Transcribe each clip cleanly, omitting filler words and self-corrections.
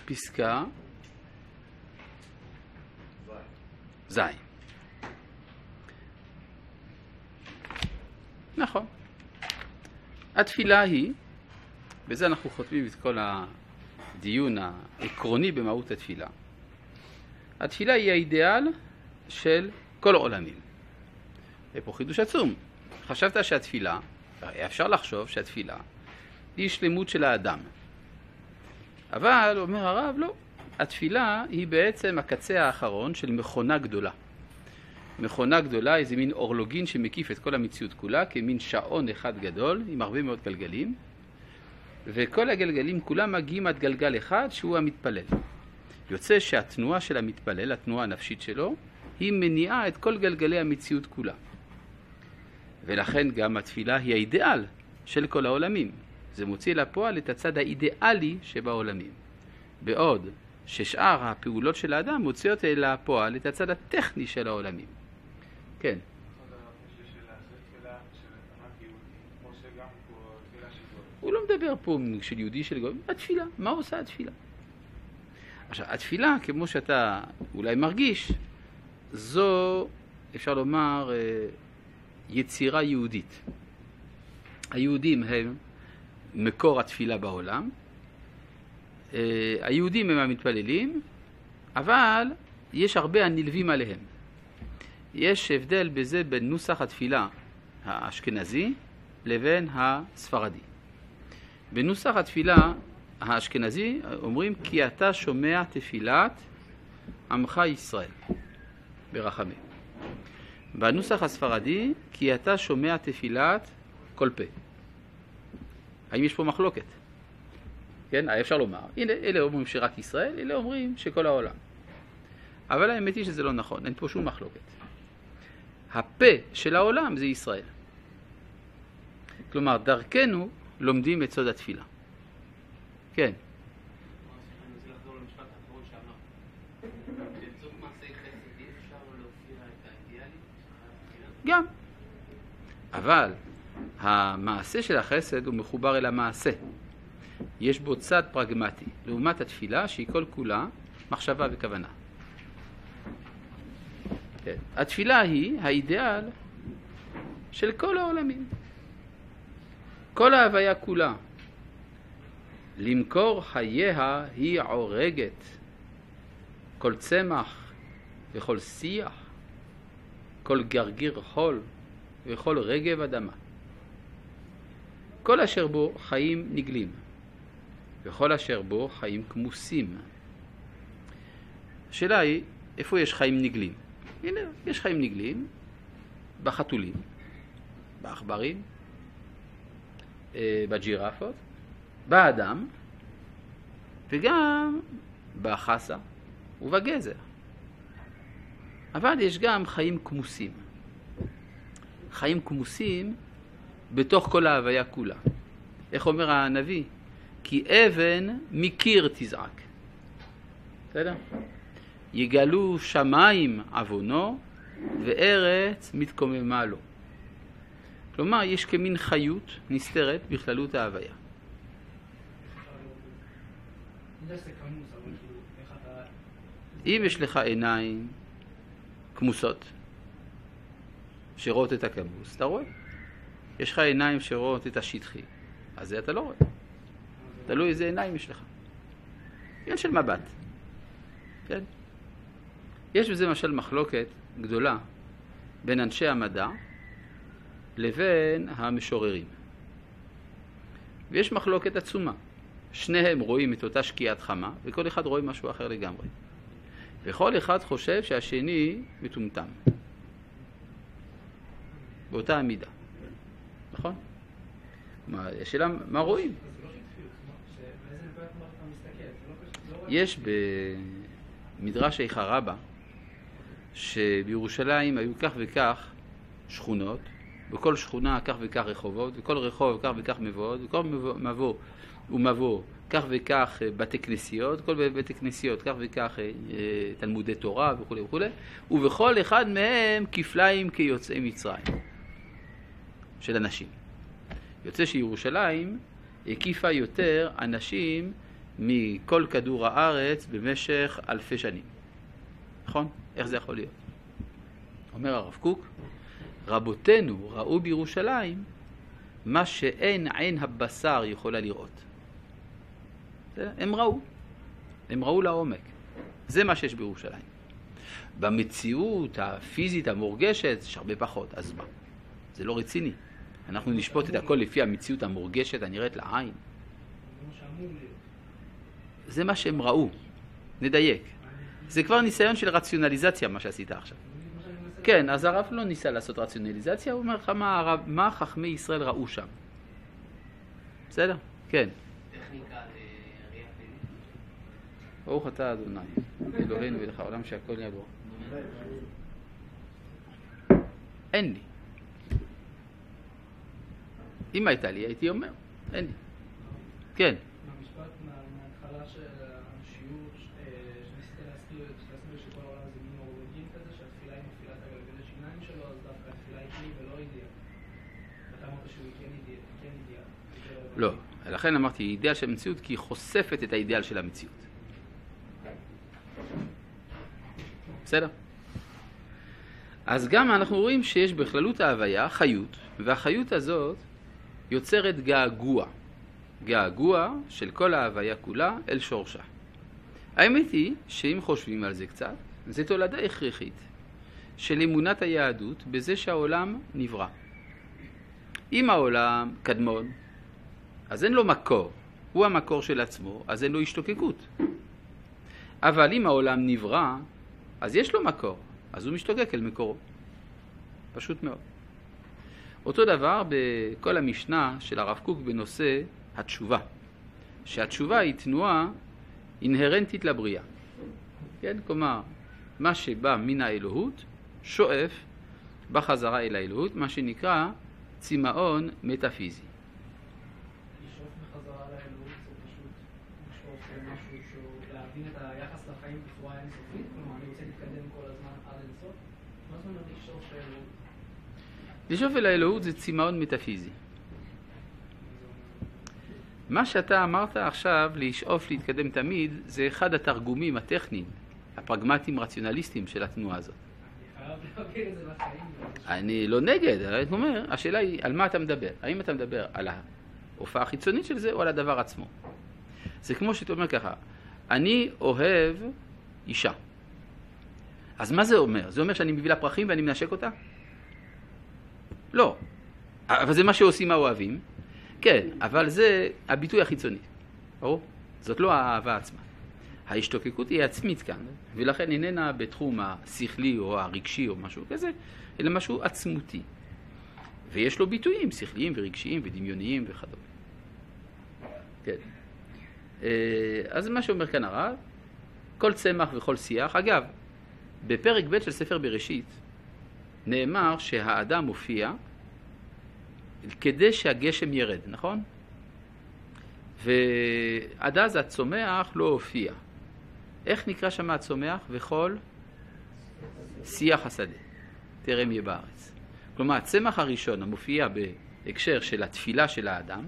פסקה ז'. נכון. התפילה היא, בזה אנחנו חותמים את כל הדיון העקרוני במהות התפילה. התפילה היא האידיאל של כל העולמים. ופה חידוש עצום. חשבת שהתפילה, אפשר לחשוב שהתפילה היא שלמות של האדם. אבל, אומר הרב, לא. התפילה היא בעצם הקצה האחרון של מכונה גדולה. מכונה גדולה, איזה מין אורלוגין שמקיף את כל המציאות כולה, כמין שעון אחד גדול, עם הרבה מאוד גלגלים. וכל הגלגלים כולם מגיעים עד גלגל אחד, שהוא המתפלל. יוצא שהתנועה של המתפלל, התנועה הנפשית שלו, היא מניעה את כל גלגלי המציאות כולה. ולכן גם התפילה היא האידיאל של כל העולמים. זה מוציא לפועל את הצד האידיאלי שבעולמים. בעוד ששאר הפעולות של האדם מוציאות לפועל את הצד הטכני של העולמים. כן. הוא לא מדבר פה של יהודי של גוי. התפילה, מה עושה התפילה? עכשיו, התפילה, כמו שאתה אולי מרגיש, זו, אפשר לומר, יצירה יהודית. היהודים הם מקור התפילה בעולם. היהודים הם המתפללים, אבל יש הרבה הנלווים עליהם. יש הבדל בזה בין נוסח התפילה האשכנזי לבין הספרדי. בנוסח התפילה האשכנזי אומרים כי אתה שומע תפילת עמך ישראל ברחמים. בנוסח הספרדי כי אתה שומע תפילת כל פה. האם יש פה מחלוקת? כן, אפשר לומר. הנה, אלה אומרים שרק ישראל, אלה אומרים שכל העולם. אבל האמת היא שזה לא נכון, אין פה שום מחלוקת. הפה של העולם זה ישראל. כלומר, דרכנו לומדים את סוד התפילה. כן. אני רוצה לחזור למשפט האחרון שאמר. באמצעות מעשי חסד אי אפשר להופיע את האידיאלי? גם. אבל המעשה של החסד הוא מחובר אל המעשה. יש בו צד פרגמטי, לעומת התפילה שהיא כל כולה מחשבה וכוונה. כן. התפילה היא האידיאל של כל העולמים. כל ההוויה כולה. למכור חייה היא עורגת. כל צמח וכל שיח, כל גרגיר חול וכל רגב אדמה. כל אשר בו חיים נגלים, וכל אשר בו חיים כמוסים. השאלה היא, איפה יש חיים נגלים? הנה, יש חיים נגלים בחתולים, בעכברים, בג'ירפות, באדם, וגם בחסה ובגזר. אבל יש גם חיים כמוסים. חיים כמוסים בתוך כל ההוויה כולה. איך אומר הנביא? כי אבן מקיר תזעק. בסדר? יגלו שמיים עוונו וארץ מתקוממה לו. כלומר, יש כמין חיות נסתרת בכללות ההוויה. אם יש לך עיניים כמוסות שרואות את הכמוס, אתה רואה. יש לך עיניים שרואות את השטחי, אז זה אתה לא רואה. תלוי איזה עיניים יש לך. עניין של מבט. כן? יש בזה למשל מחלוקת גדולה בין אנשי המדע לבין המשוררים. ויש מחלוקת עצומה. שניהם רואים את אותה שקיעת חמה, וכל אחד רואה משהו אחר לגמרי. וכל אחד חושב שהשני מטומטם. באותה המידה. נכון? השאלה, מה רואים? יש במדרש איכה רבה שבירושלים היו כך וכך שכונות, בכל שכונה כך וכך רחובות, וכל רחוב כך וכך מבואות, וכל מבוא ומבוא כך וכך בתי כנסיות, כל בתי כנסיות כך וכך תלמודי תורה וכו' וכו', ובכל אחד מהם כפליים כיוצאי מצרים של אנשים. יוצא שירושלים הקיפה יותר אנשים מכל כדור הארץ במשך אלפי שנים. נכון? איך זה יכול להיות? אומר הרב קוק, רבותינו ראו בירושלים מה שאין עין הבשר יכולה לראות. הם ראו לעומק. זה מה שיש בירושלים. במציאות הפיזית המורגשת יש הרבה פחות. אז מה? זה לא רציני. אנחנו נשפוט את הכל לפי המציאות המורגשת הנראית לעין. זה מה שהם ראו. נדייק. זה כבר ניסיון של רציונליזציה מה שעשית עכשיו. כן, אז הרב לא ניסה לעשות רציונליזציה, הוא אומר לך מה חכמי ישראל ראו שם. בסדר? כן. טכניקה לראייה פנימית. ברוך אתה אדוני, אלוהינו ולך העולם שהכל ידוע. אין לי. אם הייתה לי, הייתי אומר, אין לי. כן. מהמשפט, מההתחלה של השיעור, שניסית להסביר שכל העולם זה מין אורולוגים כזה, שהתפילה היא מפעילה את הגלגלי שיניים שלו, אז דווקא התפילה היא כלי ולא אידיאל. ואתה אמרת שהוא כן אידיאל. לא, לכן אמרתי אידיאל של המציאות, כי היא חושפת את האידיאל של המציאות. בסדר? אז גם אנחנו רואים שיש בכללות ההוויה חיות, והחיות הזאת יוצרת געגוע. געגוע של כל ההוויה כולה אל שורשה. האמת היא שאם חושבים על זה קצת, זה תולדה הכרחית של אמונת היהדות בזה שהעולם נברא. אם העולם קדמון, אז אין לו מקור, הוא המקור של עצמו, אז אין לו השתוקקות. אבל אם העולם נברא, אז יש לו מקור, אז הוא משתוקק אל מקורו. פשוט מאוד. אותו דבר בכל המשנה של הרב קוק בנושא התשובה. שהתשובה היא תנועה אינהרנטית לבריאה. כן? כלומר, מה שבא מן האלוהות שואף בחזרה אל האלוהות, מה שנקרא צמאון מטאפיזי. לשאוף בחזרה לאלוהות זה פשוט לשאוף משהו שהוא להבין את היחס לחיים בצורה אינסופית, כלומר אני רוצה להתקדם כל הזמן עד אינסוף. מה זאת אומרת לשאוף לאלוהות? לשאוף אל האלוהות זה צמאון מטאפיזי. מה שאתה אמרת עכשיו, לשאוף להתקדם תמיד, זה אחד התרגומים הטכניים, הפרגמטיים רציונליסטיים של התנועה הזאת. אני חייב להגיד את זה לחיים. אני לא נגד, אני אומר, השאלה היא על מה אתה מדבר. האם אתה מדבר על ההופעה החיצונית של זה או על הדבר עצמו? זה כמו שאתה אומר ככה, אני אוהב אישה. אז מה זה אומר? זה אומר שאני מביא לה פרחים ואני מנשק אותה? לא. אבל זה מה שעושים האוהבים. כן, אבל זה הביטוי החיצוני. ברור? זאת לא האהבה עצמה. ההשתוקקות היא עצמית כאן, ולכן איננה בתחום השכלי או הרגשי או משהו כזה, אלא משהו עצמותי. ויש לו ביטויים שכליים ורגשיים ודמיוניים וכדומה. כן. אז מה שאומר כאן הרב, כל צמח וכל שיח, אגב, בפרק ב' של ספר בראשית, נאמר שהאדם מופיע כדי שהגשם ירד, נכון? ועד אז הצומח לא הופיע. איך נקרא שם הצומח? וכל שיח השדה, תרם יהיה בארץ. כלומר, הצמח הראשון המופיע בהקשר של התפילה של האדם,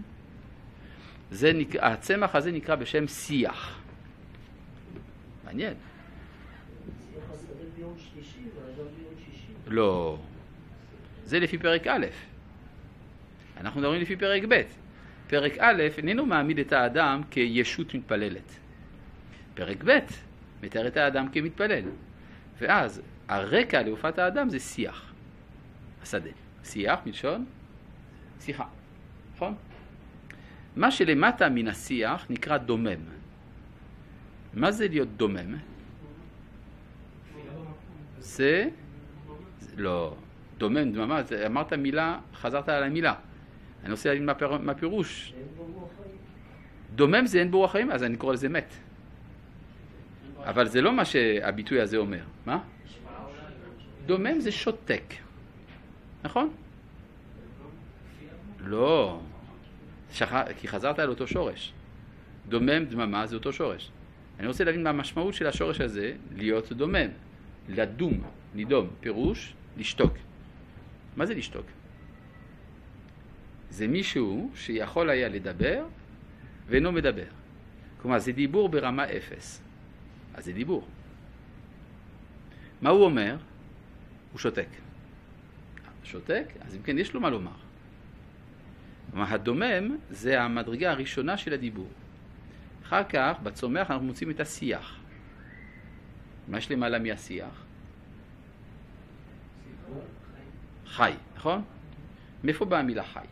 הצמח הזה נקרא בשם שיח. מעניין. שיח השדה ביום שלישי, והאדם ביום שישי. לא. זה לפי פרק א'. אנחנו מדברים לפי פרק ב'. פרק א' איננו מעמיד את האדם כישות מתפללת. פרק ב' מתאר את האדם כמתפלל. ואז הרקע להופעת האדם זה שיח. השדה. שיח מלשון שיחה. נכון? מה שלמטה מן השיח נקרא דומם. מה זה להיות דומם? זה... לא. דומם, דממה, אמרת מילה, חזרת על המילה. אני רוצה להגיד מה פירוש. דומם זה אין בו רוח חיים, אז אני קורא לזה מת. אבל זה לא מה שהביטוי הזה אומר. מה? דומם זה שותק. נכון? לא. כי חזרת על אותו שורש. דומם, דממה זה אותו שורש. אני רוצה להבין מה המשמעות של השורש הזה, להיות דומם. לדום, לדום, פירוש, לשתוק. מה זה לשתוק? זה מישהו שיכול היה לדבר ואינו מדבר. כלומר, זה דיבור ברמה 0. אז זה דיבור. מה הוא אומר? הוא שותק. שותק? אז אם כן, יש לו מה לומר. כלומר, הדומם זה המדרגה הראשונה של הדיבור. אחר כך, בצומח, אנחנו מוצאים את השיח. מה יש למעלה מהשיח? חי, נכון? מאיפה באה המילה חי?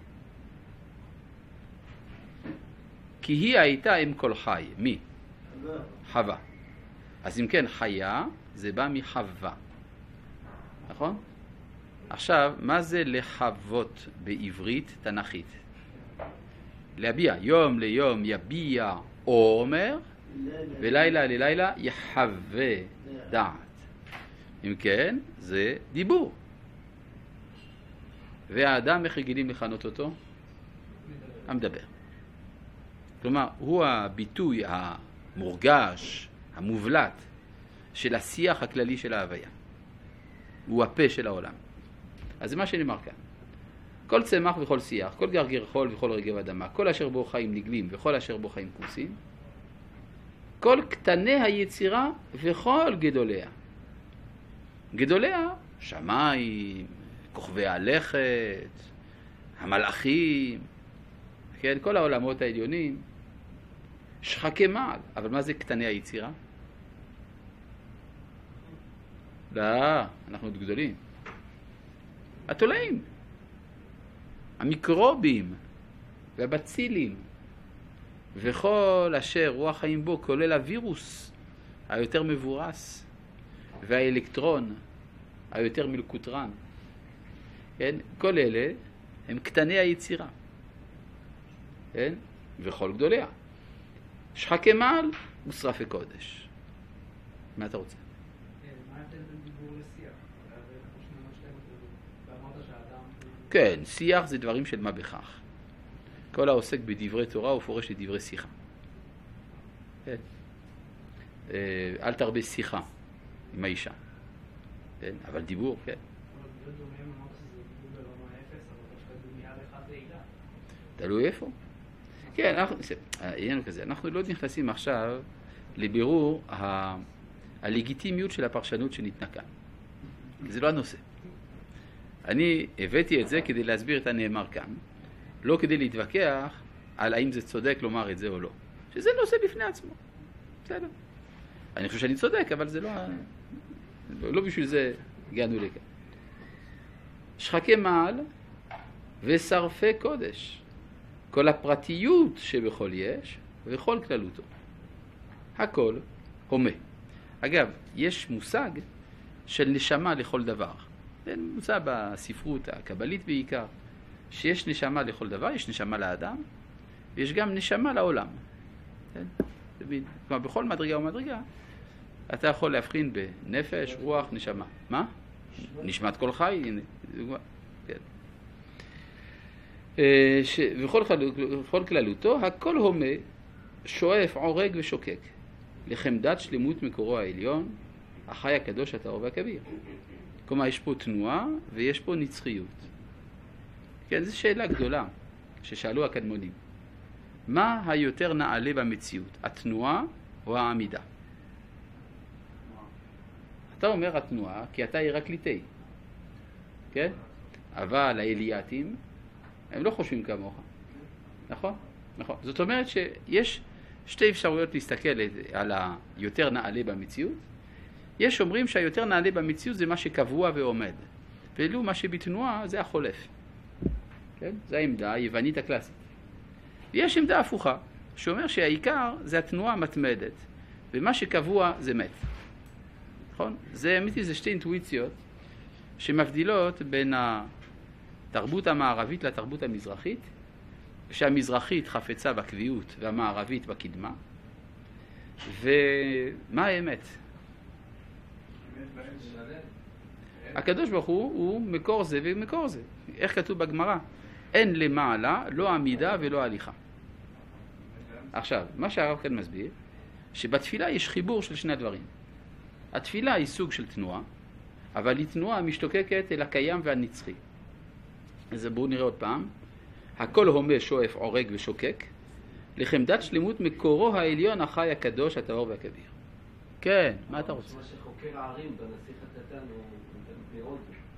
כי היא הייתה עם כל חי. מי? חווה. אז אם כן, חיה זה בא מחווה. נכון? עכשיו, מה זה לחוות בעברית תנכית? להביע. יום ליום יביע עומר, ולילה ללילה יחווה דעת. אם כן, זה דיבור. והאדם, איך רגילים לכנות אותו? המדבר. כלומר, הוא הביטוי המורגש, המובלט, של השיח הכללי של ההוויה. הוא הפה של העולם. אז זה מה שנאמר כאן. כל צמח וכל שיח, כל גרגר חול וכל רגב אדמה, כל אשר בו חיים נגלים וכל אשר בו חיים כוסים, כל קטני היצירה וכל גדוליה. גדוליה, שמיים, כוכבי הלכת, המלאכים, כן, כל העולמות העליונים, שחקי מעל. אבל מה זה קטני היצירה? לא, אנחנו עוד גדולים. התולעים, המיקרובים והבצילים וכל אשר רוח חיים בו, כולל הווירוס היותר מבורס והאלקטרון היותר מלקוטרן. כן? כל אלה הם קטני היצירה. כן? וכל גדוליה. שחקי מעל ושרפי קודש. מה אתה רוצה? מה ההבדל בין דיבור לשיח? ואמרת שהאדם... כן, שיח זה דברים של מה בכך. כל העוסק בדברי תורה הוא פורש לדברי שיחה. כן? אל תרבה שיחה עם האישה. כן? אבל דיבור, כן. אבל להיות דומם אמרת שזה דיבור ברמה 0, אבל שאתה דומייה לך תהילה. תלוי איפה. כן, העניין הוא כזה. אנחנו לא נכנסים עכשיו לבירור הלגיטימיות של הפרשנות שניתנה כאן. זה לא הנושא. אני הבאתי את זה כדי להסביר את הנאמר כאן, לא כדי להתווכח על האם זה צודק לומר את זה או לא. שזה נושא בפני עצמו. בסדר. אני חושב שאני צודק, אבל זה לא בשביל זה הגענו לכאן. שחקי מעל ושרפי קודש. כל הפרטיות שבכל יש וכל כללותו. הכל הומה. אגב, יש מושג של נשמה לכל דבר. זה מושג בספרות הקבלית בעיקר, שיש נשמה לכל דבר, יש נשמה לאדם, ויש גם נשמה לעולם. כלומר, בכל מדרגה ומדרגה, אתה יכול להבחין בנפש, רוח, נשמה. מה? נשמת כל חי, הנה, דוגמה. כן. וכל כללותו, הכל הומה, שואף, עורג ושוקק, לחמדת שלמות מקורו העליון, החי הקדוש, הטהור והכביר. כלומר, יש פה תנועה ויש פה נצחיות. כן, זו שאלה גדולה ששאלו הקדמונים. מה היותר נעלה במציאות, התנועה או העמידה? אתה אומר התנועה כי אתה הירקליטי, כן? אבל האליאטים הם לא חושבים כמוך, נכון? נכון. זאת אומרת שיש שתי אפשרויות להסתכל על היותר נעלה במציאות. יש אומרים שהיותר נעלה במציאות זה מה שקבוע ועומד, ואילו מה שבתנועה זה החולף. כן? זו העמדה היוונית הקלאסית. ויש עמדה הפוכה, שאומר שהעיקר זה התנועה המתמדת, ומה שקבוע זה מת. נכון? זה אמיתי, זה שתי אינטואיציות שמבדילות בין התרבות המערבית לתרבות המזרחית, שהמזרחית חפצה בקביעות והמערבית בקדמה. ומה האמת? הקדוש ברוך הוא מקור זה ומקור זה. איך כתוב בגמרא? אין למעלה, לא עמידה ולא הליכה. עכשיו, מה שהרב כאן מסביר, שבתפילה יש חיבור של שני הדברים. התפילה היא סוג של תנועה, אבל היא תנועה משתוקקת אל הקיים והנצחי. אז בואו נראה עוד פעם. הכל הומה, שואף, עורג ושוקק, לחמדת שלמות מקורו העליון החי הקדוש הטהור והכביר. כן, מה אתה רוצה? מה שחוקר הערים בנסיך הקטן הוא מאוד.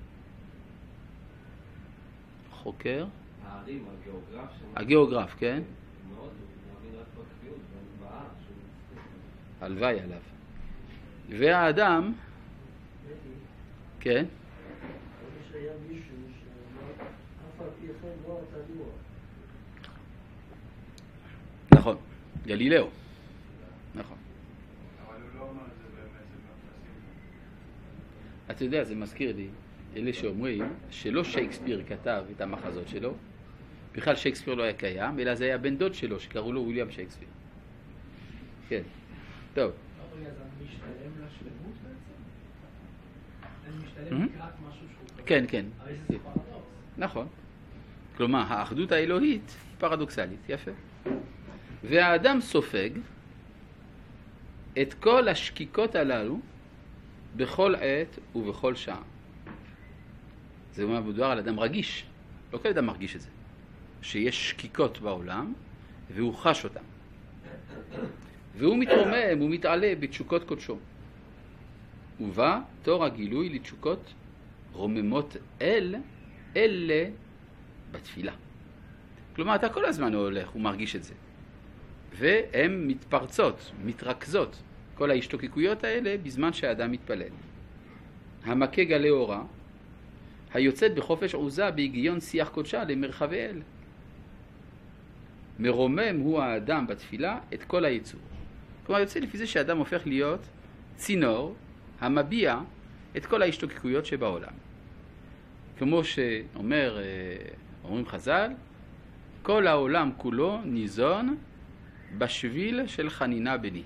חוקר? הערים, הגיאוגרף. הגיאוגרף, כן? מאוד, הוא מאמין רק בקביעות, בהר, שהוא... הלוואי עליו. והאדם, כן? שהיה מישהו שאמר, אף על פי כן לא אתה לוח. נכון, גלילאו. נכון. אבל הוא לא אומר את זה באמת, זה מפרסים. אתה יודע, זה מזכיר לי, אלה שאומרים שלא שייקספיר כתב את המחזות שלו, בכלל שייקספיר לא היה קיים, אלא זה היה בן דוד שלו, שקראו לו וויליאם שייקספיר. כן, טוב. רגע, זה משתלם לשלמות בעצם? זה משתלם לקראת משהו שהוא... כן, כן. הרי זה פרדוקס. נכון. כלומר, האחדות האלוהית היא פרדוקסלית, יפה. והאדם סופג את כל השקיקות הללו בכל עת ובכל שעה. זה מדובר על אדם רגיש, לא כל אדם מרגיש את זה. שיש שקיקות בעולם והוא חש אותם. והוא מתרומם, הוא מתעלה בתשוקות קודשו. ובא תור הגילוי לתשוקות רוממות אלה בתפילה. כלומר, אתה כל הזמן הולך, הוא מרגיש את זה. והן מתפרצות, מתרכזות, כל ההשתוקקויות האלה בזמן שהאדם מתפלל. המכה גלי אורה, היוצאת בחופש עוזה בהגיון שיח קודשה למרחבי אל. מרומם הוא האדם בתפילה את כל היצור. כלומר, יוצא לפי זה שהאדם הופך להיות צינור המביע את כל ההשתוקקויות שבעולם. כמו אומרים חז"ל, כל העולם כולו ניזון בשביל של חנינה בני.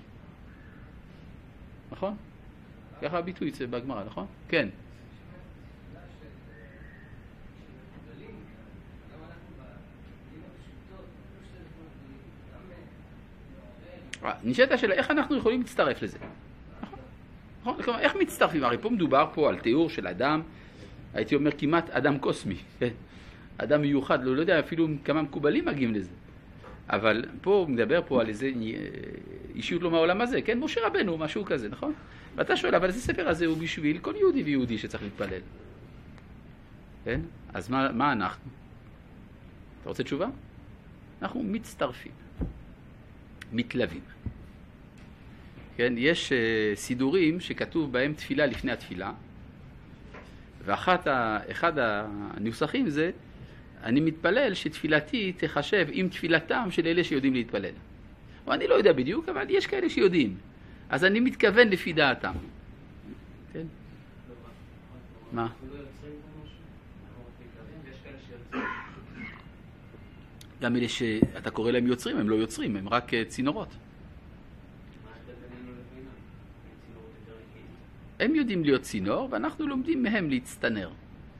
נכון? ככה הביטוי זה בגמרא, נכון? כן. נשאלת השאלה, איך אנחנו יכולים להצטרף לזה? נכון? כלומר, איך מצטרפים? הרי פה מדובר פה על תיאור של אדם, הייתי אומר כמעט אדם קוסמי, אדם מיוחד, לא יודע אפילו כמה מקובלים מגיעים לזה. אבל פה הוא מדבר פה על איזה אישיות לא מהעולם הזה, כן? משה רבנו, משהו כזה, נכון? ואתה שואל, אבל איזה ספר הזה הוא בשביל כל יהודי ויהודי שצריך להתפלל? כן? אז מה אנחנו? אתה רוצה תשובה? אנחנו מצטרפים, מתלווים. כן? יש סידורים שכתוב בהם תפילה לפני התפילה, ואחד הנוסחים זה, אני מתפלל שתפילתי תחשב עם תפילתם של אלה שיודעים להתפלל. או אני לא יודע בדיוק, אבל יש כאלה שיודעים. אז אני מתכוון לפי דעתם. כן? מה? גם אלה שאתה קורא להם יוצרים, הם לא יוצרים, הם רק צינורות. הם יודעים להיות צינור, ואנחנו לומדים מהם להצטנר.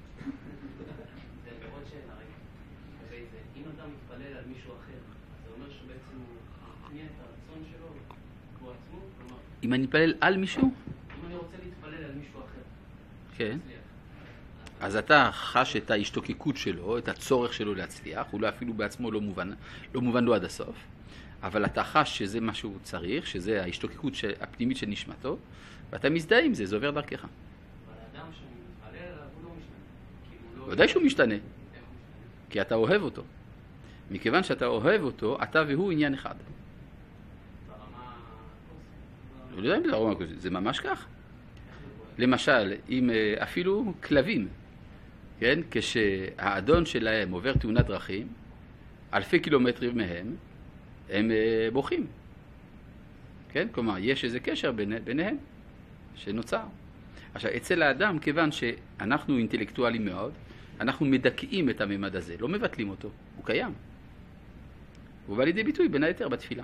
אם אדם מתפלל על מישהו אחר, זה אומר שבעצם הוא מתניע את הרצון שלו, הוא עצמו, כלומר... אם אני מתפלל על מישהו? אם אני רוצה להתפלל על מישהו אחר, כן. אז אתה חש את ההשתוקקות שלו, את הצורך שלו להצליח, הוא לא אפילו בעצמו לא מובן לו עד הסוף, אבל אתה חש שזה מה שהוא צריך, שזה ההשתוקקות הפנימית של נשמתו, ואתה מזדהה עם זה, זה עובר דרכך. אבל האדם שאני מתפלל עליו הוא לא משתנה. ודאי שהוא משתנה, כי אתה אוהב אותו. מכיוון שאתה אוהב אותו, אתה והוא עניין אחד. ברמה לא יודע אם זה ברמה כזאת, זה ממש כך. למשל, אם אפילו כלבים, כן? כשהאדון שלהם עובר תאונת דרכים, אלפי קילומטרים מהם, הם בוכים. כן? כלומר, יש איזה קשר ביניהם שנוצר. עכשיו, אצל האדם, כיוון שאנחנו אינטלקטואלים מאוד, אנחנו מדכאים את הממד הזה, לא מבטלים אותו, הוא קיים. הוא בא לידי ביטוי בין היתר בתפילה.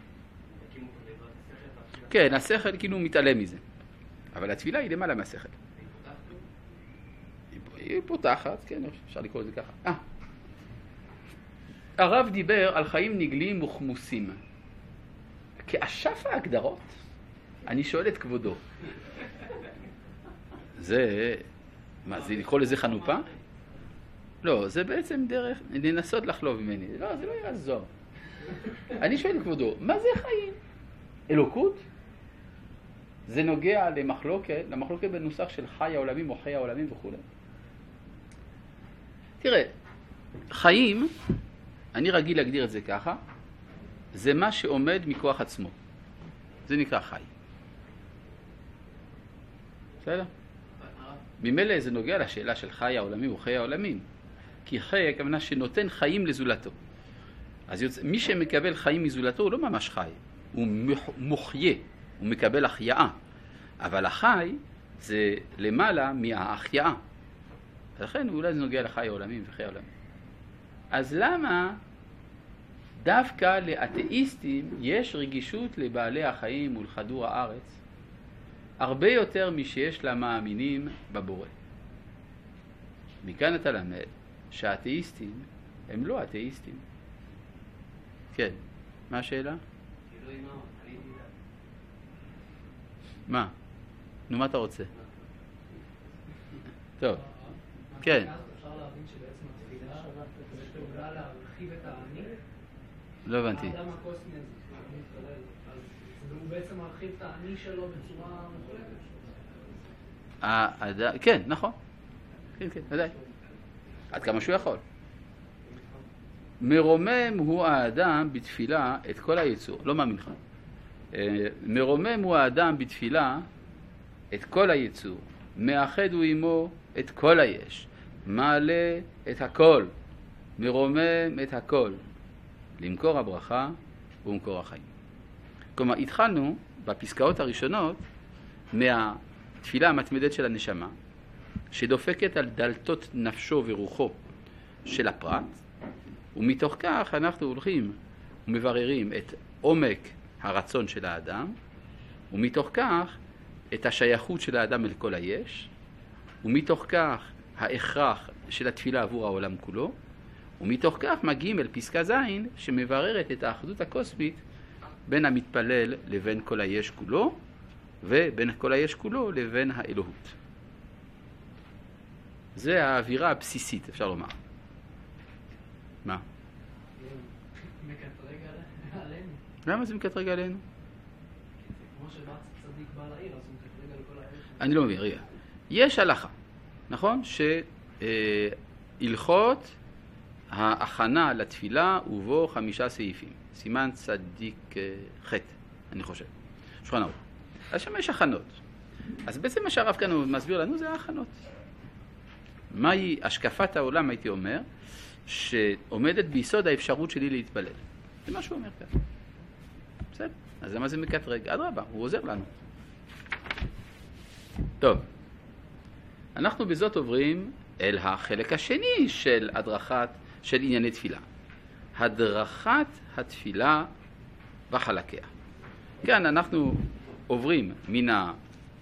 כן, השכל כאילו מתעלם מזה. אבל התפילה היא למעלה מהשכל. היא פותחת, כן, אפשר לקרוא את זה ככה. הרב דיבר על חיים נגלים וכמוסים. כאשף ההגדרות, אני שואל את כבודו. זה, מה, זה לקרוא לזה חנופה? לא, זה בעצם דרך, לנסות לחלוב ממני. לא, זה לא יעזור. אני שואל כבודו, מה זה חיים? אלוקות? זה נוגע למחלוקת בנוסח של חי העולמים או חי העולמים וכו'. תראה, חיים, אני רגיל להגדיר את זה ככה, זה מה שעומד מכוח עצמו. זה נקרא חי. בסדר? ממילא זה נוגע לשאלה של חי העולמים או חי העולמים. כי חי הכוונה שנותן חיים לזולתו. אז מי שמקבל חיים מזולתו הוא לא ממש חי, הוא מוחיה, הוא מקבל החייאה. אבל החי זה למעלה מההחייאה. לכן אולי זה נוגע לחי העולמים וחי העולמים. אז למה דווקא לאתאיסטים יש רגישות לבעלי החיים ולכדור הארץ הרבה יותר משיש למאמינים בבורא? מכאן אתה למד שהאתאיסטים הם לא אתאיסטים. כן, מה השאלה? כאילו אימא, אני יודעת. מה? נו, מה אתה רוצה? טוב, כן. אפשר להבין שבעצם התפילה זה פעולה להרחיב את האני? לא הבנתי. האדם הקוסמי הזה, הוא מתפלל, אז הוא בעצם מרחיב את האני שלו בצורה מחולקת. כן, נכון. כן, ודאי. עד כמה שהוא יכול. מרומם הוא האדם בתפילה את כל היצור, לא מאמין לך. מרומם הוא האדם בתפילה את כל היצור, מאחד הוא עמו את כל היש, מעלה את הכל, מרומם את הכל, למקור הברכה ומקור החיים. כלומר, התחלנו בפסקאות הראשונות מהתפילה המתמדת של הנשמה, שדופקת על דלתות נפשו ורוחו של הפרט, ומתוך כך אנחנו הולכים ומבררים את עומק הרצון של האדם, ומתוך כך את השייכות של האדם אל כל היש, ומתוך כך ההכרח של התפילה עבור העולם כולו, ומתוך כך מגיעים אל פסקה ז' שמבררת את האחדות הקוסמית בין המתפלל לבין כל היש כולו, ובין כל היש כולו לבין האלוהות. זה האווירה הבסיסית, אפשר לומר. מה? מקטרג עלינו. למה זה מקטרג עלינו? כמו שבא צדיק בא לעיר, אז הוא מקטרג על כל העיר. אני לא מבין, רגע. יש הלכה, נכון? שהלכות ההכנה לתפילה ובו 5 סעיפים. סימן צדיק ח', אני חושב. שולחן ערוך. אז שם יש הכנות. אז בעצם מה שהרב כאן מסביר לנו זה ההכנות. מהי השקפת העולם, הייתי אומר, שעומדת ביסוד האפשרות שלי להתפלל. זה מה שהוא אומר כאן. בסדר? אז למה זה מקטרג? אדרבה, הוא עוזר לנו. טוב. אנחנו בזאת עוברים אל החלק השני של ענייני תפילה. הדרכת התפילה וחלקיה. כאן אנחנו עוברים מן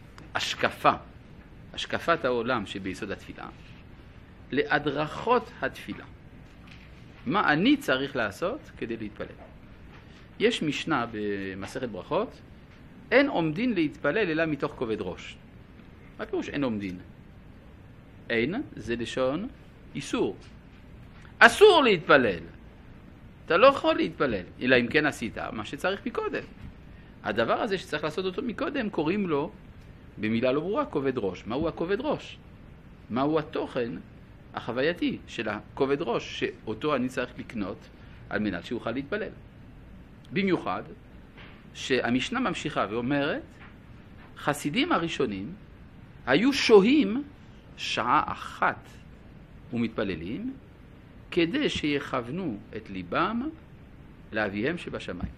השקפת העולם שביסוד התפילה, להדרכות התפילה. מה אני צריך לעשות כדי להתפלל? יש משנה במסכת ברכות, אין עומדין להתפלל אלא מתוך כובד ראש. מה פירוש אין עומדין? אין זה לשון איסור. אסור להתפלל. אתה לא יכול להתפלל, אלא אם כן עשית מה שצריך מקודם. הדבר הזה שצריך לעשות אותו מקודם, קוראים לו, במילה לא ברורה, כובד ראש. מהו הכובד ראש? מהו התוכן החווייתי של הכובד ראש שאותו אני צריך לקנות על מנת שיוכל להתפלל? במיוחד שהמשנה ממשיכה ואומרת, חסידים הראשונים היו שוהים שעה אחת ומתפללים כדי שיכוונו את ליבם לאביהם שבשמיים.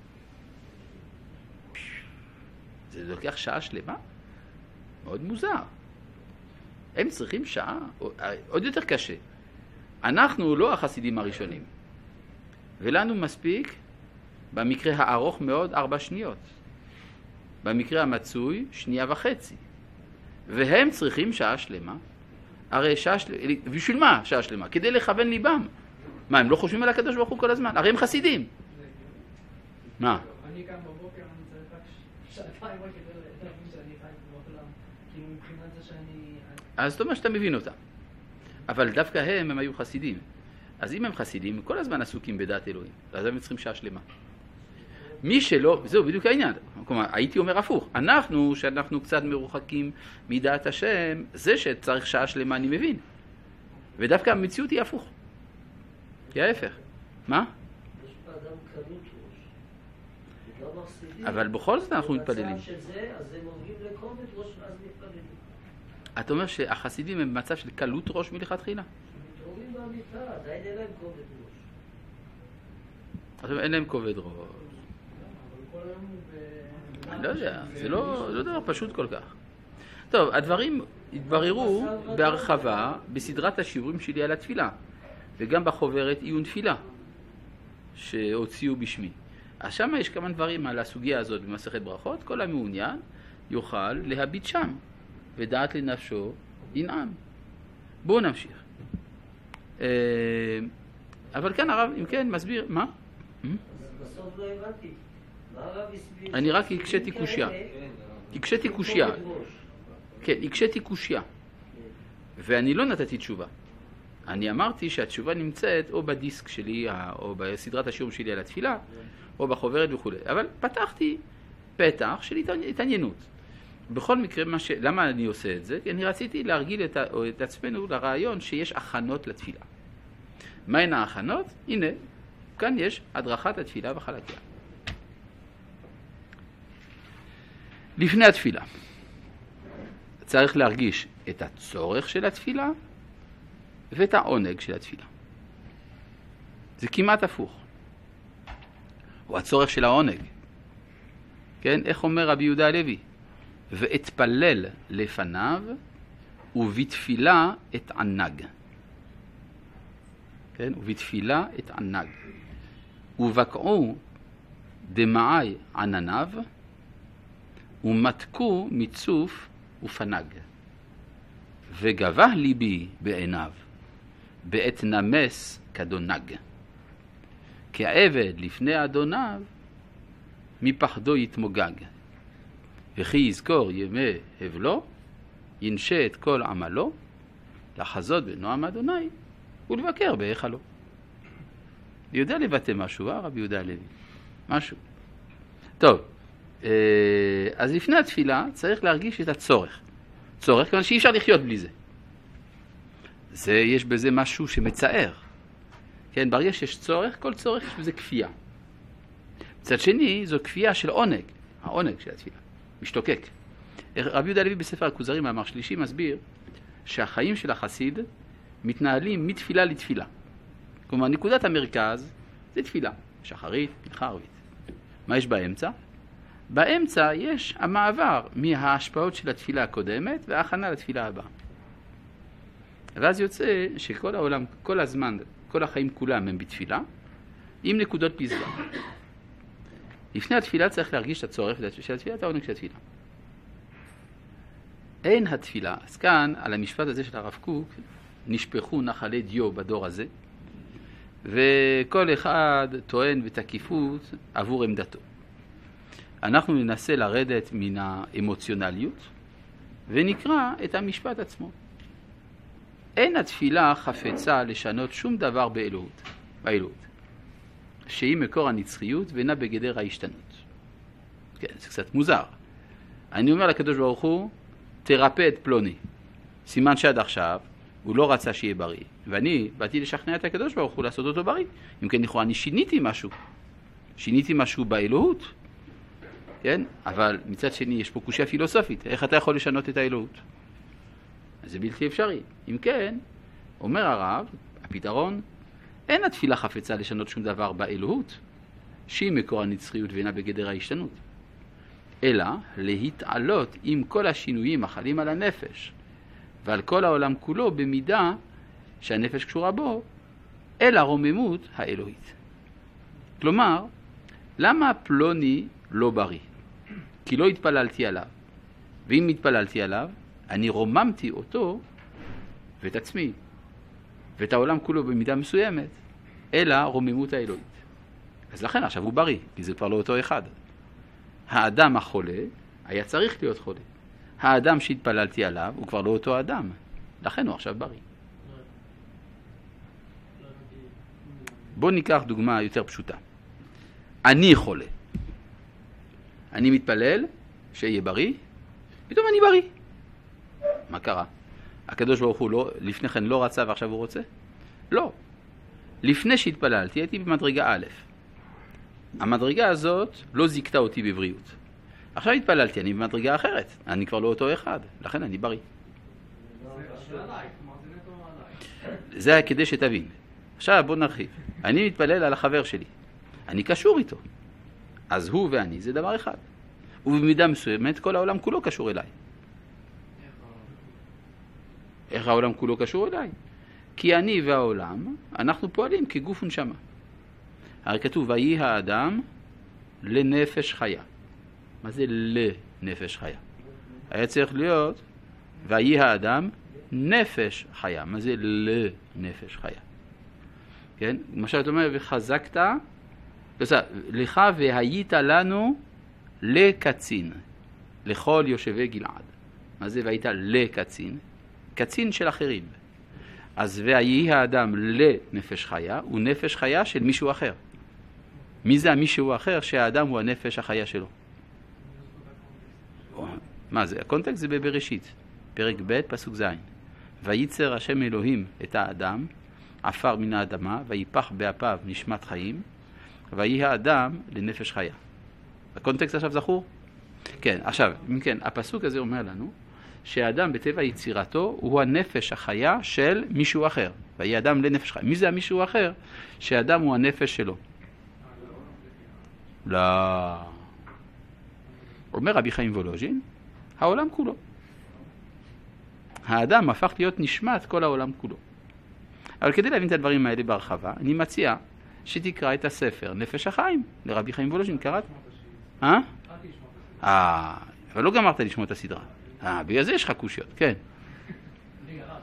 זה לוקח שעה שלמה? מאוד מוזר. הם צריכים שעה, עוד יותר קשה. אנחנו לא החסידים הראשונים. ולנו מספיק, במקרה הארוך מאוד, 4 שניות. במקרה המצוי, 1.5 שניות. והם צריכים שעה שלמה. הרי שעה שלמה, בשביל מה שעה שלמה? כדי לכוון ליבם. מה, הם לא חושבים על הקדוש ברוך הוא כל הזמן? הרי הם חסידים. מה? אני קם בבוקר, אני צריך רק 2 רק כדי להבין שאני חי בעולם. כאילו מבחינת זה שאני... אז זאת אומרת שאתה מבין אותם. אבל דווקא הם היו חסידים. אז אם הם חסידים, הם כל הזמן עסוקים בדעת אלוהים. אז הם צריכים שעה שלמה. מי שלא, זהו בדיוק העניין. כלומר, הייתי אומר הפוך. אנחנו, שאנחנו קצת מרוחקים מדעת השם, זה שצריך שעה שלמה אני מבין. ודווקא המציאות היא הפוך. היא ההפך. מה? יש באדם קלות ראש. וגם החסידים, אבל בכל זאת אנחנו מתפללים. במצב של זה, אז הם עוברים לכובד ראש ואז מתפללים. אתה אומר שהחסידים הם במצב של קלות ראש מלכתחילה? מתעוררים במיטה, עדיין אין להם כובד ראש. עכשיו אין להם כובד ראש. אבל כל היום הוא אני לא יודע, זה לא דבר פשוט כל כך. טוב, הדברים התבררו בהרחבה בסדרת השיעורים שלי על התפילה, וגם בחוברת עיון תפילה שהוציאו בשמי. אז שם יש כמה דברים על הסוגיה הזאת במסכת ברכות. כל המעוניין יוכל להביט שם, ודעת לנפשו ינעם. בואו נמשיך. אבל כאן הרב, אם כן, מסביר, מה? בסוף לא הבנתי. מה הרב הסביר? אני רק הקשיתי קושיה. הקשיתי קושיה. כן, הקשיתי קושיה. ואני לא נתתי תשובה. אני אמרתי שהתשובה נמצאת או בדיסק שלי, או בסדרת השיעורים שלי על התפילה, או בחוברת וכו'. אבל פתחתי פתח של התעניינות. בכל מקרה, למה אני עושה את זה? כי אני רציתי להרגיל את עצמנו לרעיון שיש הכנות לתפילה. מהן ההכנות? הנה, כאן יש הדרכת התפילה וחלקיה. לפני התפילה צריך להרגיש את הצורך של התפילה ואת העונג של התפילה. זה כמעט הפוך. הוא הצורך של העונג. כן? איך אומר רבי יהודה הלוי? ואתפלל לפניו ובתפילה את ענג. כן? ובתפילה את ענג. ובקעו דמעי ענניו ומתקו מצוף ופנג. וגבה ליבי בעיניו בעת נמס כדונג. כעבד לפני אדוניו מפחדו יתמוגג. וכי יזכור ימי הבלו ינשה את כל עמלו לחזות בנועם אדוני ולבקר בהיכלו. יודע לבטא משהו, רבי יהודה הלוי? משהו. טוב, אז לפני התפילה צריך להרגיש את הצורך. צורך, כיוון שאי אפשר לחיות בלי זה. יש בזה משהו שמצער. כן, ברגע שיש צורך, כל צורך יש בזה כפייה. מצד שני, זו כפייה של עונג. העונג של התפילה. משתוקק. רבי יהודה הלוי בספר הכוזרי, מאמר שלישי, מסביר שהחיים של החסיד מתנהלים מתפילה לתפילה. כלומר, נקודת המרכז זה תפילה. שחרית, מנחה, ערבית. מה יש באמצע? באמצע יש המעבר מההשפעות של התפילה הקודמת וההכנה לתפילה הבאה. ואז יוצא שכל העולם, כל הזמן, כל החיים כולם הם בתפילה, עם נקודות פסגה. לפני התפילה צריך להרגיש את הצורך של התפילה, את העונג של התפילה. אין התפילה, אז כאן על המשפט הזה של הרב קוק, נשפכו נחלי דיו בדור הזה, וכל אחד טוען בתקיפות עבור עמדתו. אנחנו ננסה לרדת מן האמוציונליות ונקרא את המשפט עצמו. אין התפילה חפצה לשנות שום דבר באלוהות, שהיא מקור הנצחיות ואינה בגדר ההשתנות. כן, זה קצת מוזר. אני אומר לקדוש ברוך הוא, תרפא את פלוני. סימן שעד עכשיו הוא לא רצה שיהיה בריא. ואני באתי לשכנע את הקדוש ברוך הוא לעשות אותו בריא. אם כן, לכאורה, אני שיניתי משהו באלוהות. כן? אבל מצד שני יש פה קושיה פילוסופית. איך אתה יכול לשנות את האלוהות? אז זה בלתי אפשרי. אם כן, אומר הרב, הפתרון, אין התפילה חפצה לשנות שום דבר באלוהות, שהיא מקור הנצחיות ואינה בגדר ההשתנות, אלא להתעלות עם כל השינויים החלים על הנפש ועל כל העולם כולו במידה שהנפש קשורה בו, אל הרוממות האלוהית. כלומר, למה פלוני לא בריא? כי לא התפללתי עליו. ואם התפללתי עליו, אני רוממתי אותו ואת עצמי ואת העולם כולו במידה מסוימת אל הרוממות האלוהית. אז לכן עכשיו הוא בריא, כי זה כבר לא אותו אחד. האדם החולה היה צריך להיות חולה. האדם שהתפללתי עליו הוא כבר לא אותו אדם. לכן הוא עכשיו בריא. בואו ניקח דוגמה יותר פשוטה. אני חולה. אני מתפלל שיהיה בריא, פתאום אני בריא. מה קרה? הקדוש ברוך הוא לא, לפני כן לא רצה ועכשיו הוא רוצה? לא. לפני שהתפללתי הייתי במדרגה א'. המדרגה הזאת לא זיקתה אותי בבריאות. עכשיו התפללתי, אני במדרגה אחרת. אני כבר לא אותו אחד, לכן אני בריא. זה היה כדי שתבין. עכשיו בוא נרחיב. אני מתפלל על החבר שלי. אני קשור איתו. אז הוא ואני זה דבר אחד. ובמידה מסוימת כל העולם כולו קשור אליי. איך העולם כולו קשור אליי? כי אני והעולם, אנחנו פועלים כגוף ונשמה. הרי כתוב, ויהי האדם לנפש חיה. מה זה לנפש חיה? היה צריך להיות, ויהי האדם נפש חיה. מה זה לנפש חיה? כן? למשל, אתה אומר, וחזקת, לך והיית לנו לקצין, לכל יושבי גלעד. מה זה והיית לקצין? קצין של אחרים. אז ויהי האדם לנפש חיה, הוא נפש חיה של מישהו אחר. מי זה המישהו אחר שהאדם הוא הנפש החיה שלו? מה זה? הקונטקסט זה בבראשית, פרק ב' פסוק ז'. וייצר השם אלוהים את האדם, עפר מן האדמה, ויפח באפיו נשמת חיים, ויהי האדם לנפש חיה. הקונטקסט עכשיו זכור? כן, עכשיו, כן, הפסוק הזה אומר לנו שהאדם בטבע יצירתו הוא הנפש החיה של מישהו אחר. ויהי האדם לנפש חיה. מי זה המישהו אחר? שהאדם הוא הנפש שלו. לא. אומר רבי חיים וולוז'ין, העולם כולו. האדם הפך להיות נשמת כל העולם כולו. אבל כדי להבין את הדברים האלה בהרחבה, אני מציע שתקרא את הספר נפש החיים לרבי חיים וולוז'ין. קראת? אבל לא גמרת לשמוע את הסדרה. בגלל זה יש לך קושיות, כן. רגע, רק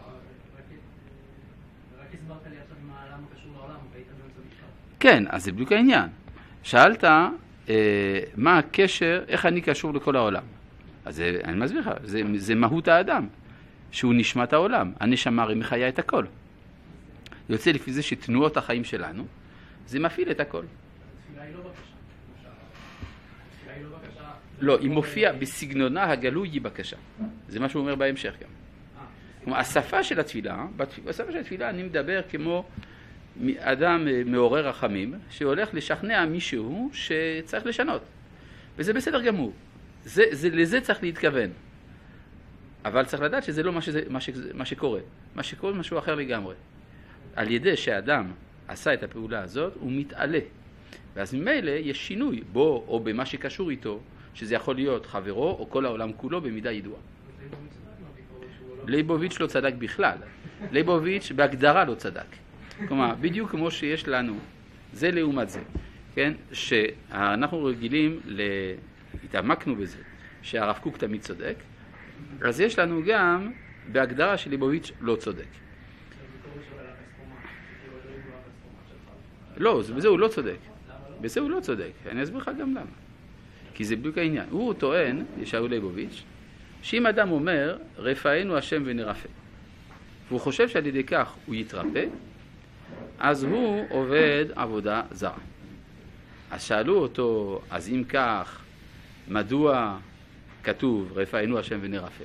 הסברת לי עכשיו מה העולם קשור לעולם, והיית באמצע משפט. כן, אז זה בדיוק העניין. שאלת מה הקשר, איך אני קשור לכל העולם. אז אני מסביר לך, זה מהות האדם, שהוא נשמת העולם. הנשמה הרי מחיה את הכל. יוצא לפי זה שתנועות החיים שלנו, זה מפעיל את הכל. התפילה היא לא בקשה. התפילה היא לא בקשה. לא, היא מופיעה בסגנונה הגלוי היא בקשה. זה מה שהוא אומר בהמשך גם. כלומר, השפה של התפילה, אני מדבר כמו אדם מעורר רחמים, שהולך לשכנע מישהו שצריך לשנות. וזה בסדר גמור. לזה צריך להתכוון. אבל צריך לדעת שזה לא מה שקורה. מה שקורה זה משהו אחר לגמרי. על ידי שהאדם עשה את הפעולה הזאת, הוא מתעלה. ואז ממילא יש שינוי בו או במה שקשור איתו, שזה יכול להיות חברו או כל העולם כולו במידה ידועה. ליבוביץ' לא צדק בכלל. ליבוביץ' בהגדרה לא צדק. כלומר, בדיוק כמו שיש לנו, זה לעומת זה, כן? שאנחנו רגילים, התעמקנו בזה, שהרב קוק תמיד צודק, אז יש לנו גם בהגדרה של ליבוביץ' לא צודק. לא, בזה הוא לא צודק. בזה הוא לא צודק. אני אסביר לך גם למה. כי זה בדיוק העניין. הוא טוען, ישעיהו ליבוביץ', שאם אדם אומר, רפאנו השם ונרפא, והוא חושב שעל ידי כך הוא יתרפא, אז הוא עובד עבודה זרה. אז שאלו אותו, אז אם כך, מדוע כתוב רפאנו השם ונרפא?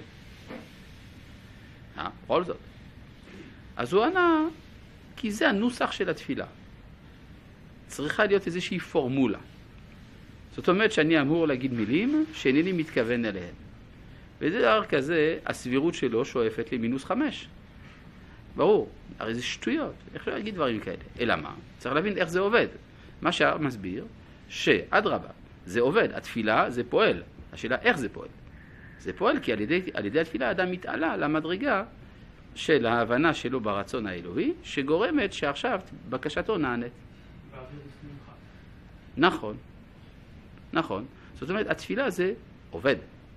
בכל זאת. אז הוא ענה, כי זה הנוסח של התפילה. צריכה להיות איזושהי פורמולה. זאת אומרת שאני אמור להגיד מילים שאינני מתכוון אליהן. וזה דבר כזה, הסבירות שלו שואפת ל-5. ברור, הרי זה שטויות. איך לא להגיד דברים כאלה? אלא מה? צריך להבין איך זה עובד. מה שמסביר, שאדרבה, זה עובד. התפילה זה פועל. השאלה איך זה פועל? זה פועל כי על ידי התפילה האדם מתעלה למדרגה של ההבנה שלו ברצון האלוהי, שגורמת שעכשיו בקשתו נענית. נכון, נכון. זאת אומרת, התפילה זה עובד.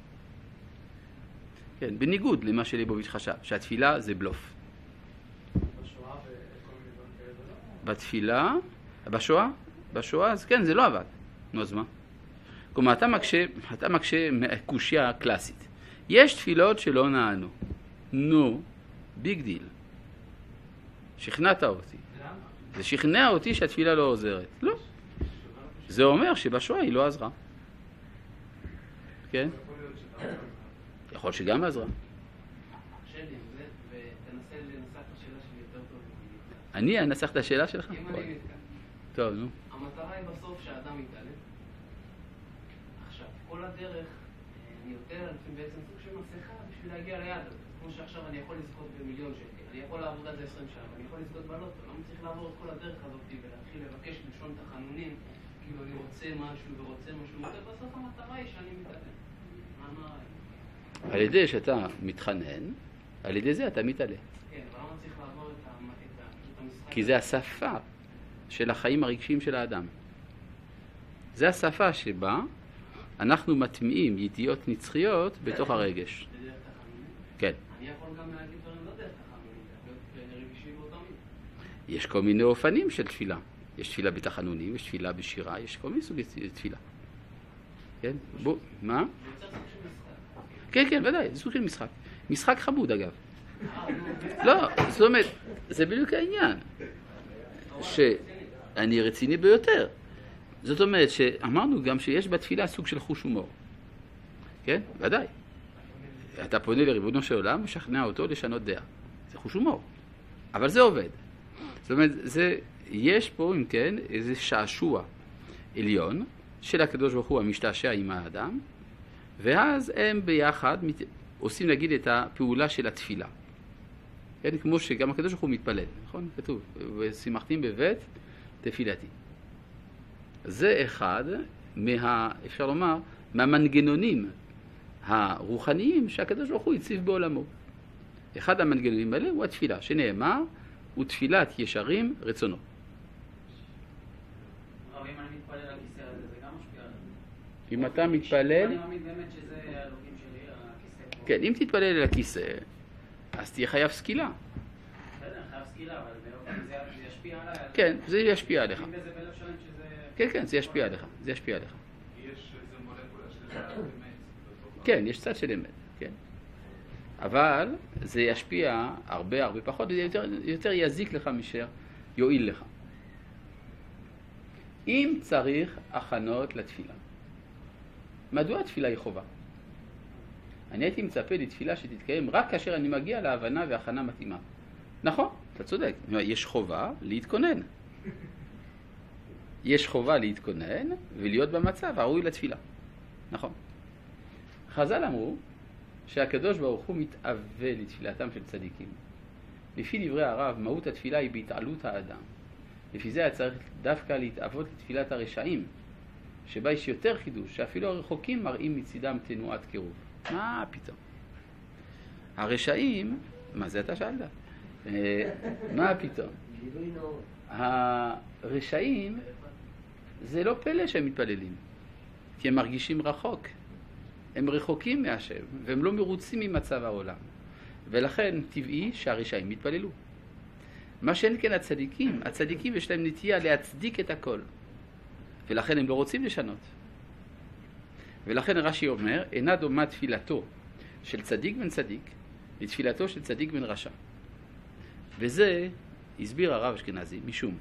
כן, בניגוד למה שליבוביץ' חשב, שהתפילה זה בלוף. בשואה וכל מיני דברים כאלה. בתפילה, בשואה, אז כן, זה לא עבד. נו, אז מה? כלומר, אתה מקשה קושיה קלאסית. יש תפילות שלא נענו. נו, ביג דיל. שכנעת אותי. למה? זה שכנע אותי שהתפילה לא עוזרת. לא. זה אומר שבשואה היא לא עזרה. כן? יכול שגם עזרה. שלי, ותנסה לנסח את השאלה שלי יותר טוב. אני אנסח את השאלה שלך? אם אני מתקן. טוב, נו. המטרה היא בסוף שהאדם יתעלה. עכשיו, כל הדרך, אני יותר בעצם סוג של מסכה בשביל להגיע ליעד הזה. כמו שעכשיו אני יכול לזכות במיליון שקל, אני יכול לעבוד על זה 20 שנה, ואני יכול לזכות בלוטו. למה צריך לעבור את כל הדרך הזאת ולהתחיל לבקש לשון תחנונים, כאילו אני רוצה משהו ורוצה משהו, ובסוף המטרה היא שאני מתעלה. מה? על ידי שאתה מתחנן, על ידי זה אתה מתעלה. כן, אבל למה צריך לעבור את המשחק? כי זה השפה של החיים הרגשיים של האדם. זה השפה שבה אנחנו מטמיעים ידיעות נצחיות בתוך הרגש. זה דרך תחנונים? כן. אני יכול גם להגיד דברים לא דרך תחנונים, להיות רגשי באותה מידה. יש כל מיני אופנים של תפילה. יש תפילה בתחנונים, יש תפילה בשירה, יש כל מיני סוגי תפילה. כן? בוא, מה? זה יותר סוג של משחק. כן, כן, ודאי, זה סוג של משחק. משחק חמוד אגב. לא, זאת אומרת, זה בדיוק העניין. שאני רציני ביותר. זאת אומרת שאמרנו גם שיש בתפילה סוג של חוש הומור. כן? ודאי. אתה פונה לריבונו של עולם ושכנע אותו לשנות דעה. זה חוש הומור. אבל זה עובד. זאת אומרת, יש פה, אם כן, איזה שעשוע עליון של הקדוש ברוך הוא המשתעשע עם האדם, ואז הם ביחד עושים, נגיד, את הפעולה של התפילה. כן? כמו שגם הקדוש ברוך הוא מתפלל, נכון? כתוב, ושימחתים בבית תפילתי. זה אחד אפשר לומר, מהמנגנונים הרוחניים שהקדוש ברוך הוא הציב בעולמו. אחד המנגנונים האלה הוא התפילה, שנאמר, הוא תפילת ישרים רצונו. אבל אם אני מתפלל על הכיסא הזה, זה גם משפיע עליו. אם אתה מתפלל... אני מאמין באמת שזה האלוקים שלי, הכיסא פה. כן, אם תתפלל על הכיסא, אז תהיה חייב סקילה. בסדר, אני חייב סקילה, אבל זה ישפיע עליי. כן, זה ישפיע עליך. אם בזה בלב שלם שזה... כן, כן, זה ישפיע עליך. זה ישפיע עליך. יש איזה מולקולה של אמת. כן, יש צד של אמת, כן. אבל זה ישפיע הרבה פחות, יותר יזיק לך מאשר יועיל לך. אם צריך הכנות לתפילה. מדוע התפילה היא חובה? אני הייתי מצפה לתפילה שתתקיים רק כאשר אני מגיע להבנה והכנה מתאימה. נכון, אתה צודק. יש חובה להתכונן. יש חובה להתכונן ולהיות במצב הראוי לתפילה. נכון. חז"ל אמרו שהקדוש ברוך הוא מתאווה לתפילתם של צדיקים. לפי דברי הרב, מהות התפילה היא בהתעלות האדם. לפי זה היה צריך דווקא להתאוות לתפילת הרשעים, שבה יש יותר חידוש, שאפילו הרחוקים מראים מצידם תנועת קירוב. מה פתאום? הרשעים, מה זה אתה שאלת? מה פתאום? גילוי נאות. הרשעים, זה לא פלא שהם מתפללים, כי הם מרגישים רחוק. הם רחוקים מהשם, והם לא מרוצים ממצב העולם. ולכן טבעי שהרשעים מתפללו. מה שאין כן הצדיקים יש להם נטייה להצדיק את הכל. ולכן הם לא רוצים לשנות. ולכן רש"י אומר, אינה דומה תפילתו של צדיק בן צדיק לתפילתו של צדיק בן רשע. וזה הסביר הרב אשכנזי, משום